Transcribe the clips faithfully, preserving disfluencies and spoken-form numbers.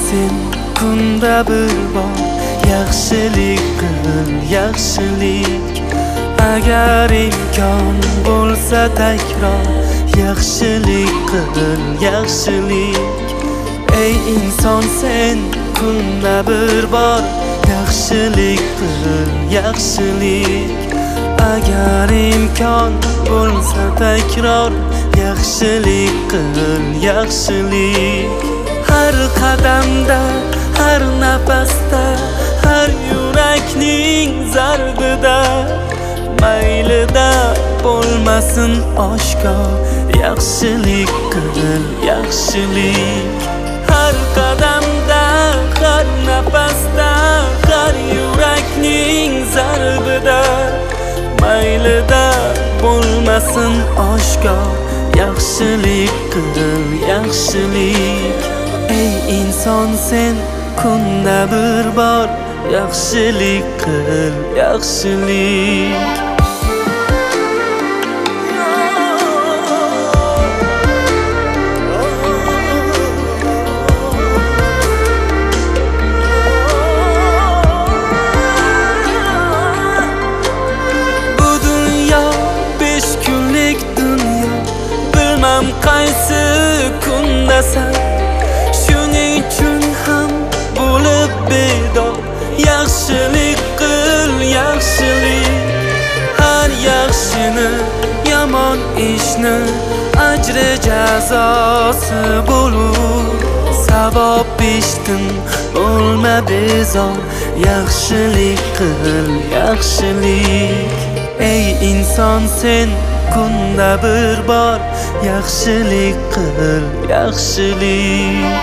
sen kunda bir bor yaxshilik qil, yaxshilik. Agar imkon bo'lsa takror yaxshilik qil, yaxshilik. Ey inson sen kunda bir bor yaxshilik qil, yaxshilik. Agar imkon bo'lsa takror yaxshilik qil, yaxshilik. Har qadamda, har nafasda, har yurakning zarbida maylida bo'lmasin oshkor yaxshilik qil, yaxshilik. Har qadamda, har nafasda, har yurakning zarbida maylida bo'lmasin oshkor yaxshilik qil, yaxshilik. Ey inson sen kunda bir bor yaxshilik qil, yaxshilik. Qaysi kundasan, shuning uchun ham bo'lib bedor yaxshilik qil, yaxshilik. Har yaxshini, yomon ishni ajri jazosi bo'lur. Savob eshitdim, bo'lma bezor yaxshilik qil, yaxshilik. Ey inson sen kunda bir bor yaxshilik qil, yaxshilik.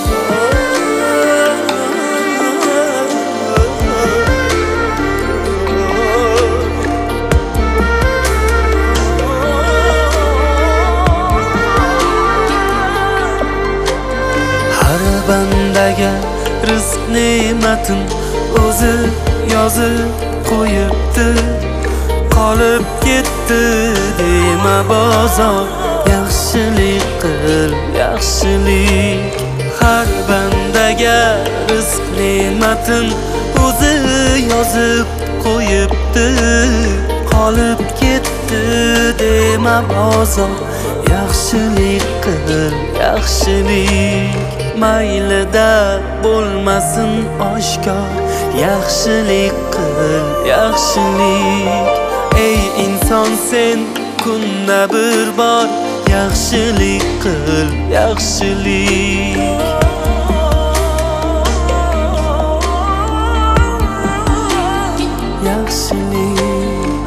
Har bandaga rizq ne'matin o'zi yozib qo'yibdi. Qolib ketdi dema bozor yaxshilik qil, yaxshilik. Har bandaga rizq ne'matin o'zi yozib qo'yibdi. Qolib ketdi dema bozor yaxshilik qil, yaxshilik. Maylida bo'lmasin oshkor yaxshilik qil, yaxshilik. Ey inson sen kunda bir bor yaxshilik qil, yaxshilik. Yaxshilik.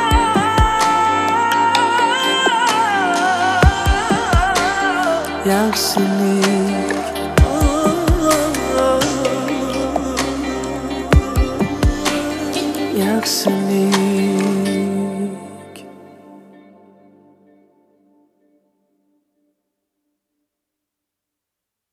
Yaxshilik. Yaxshilik.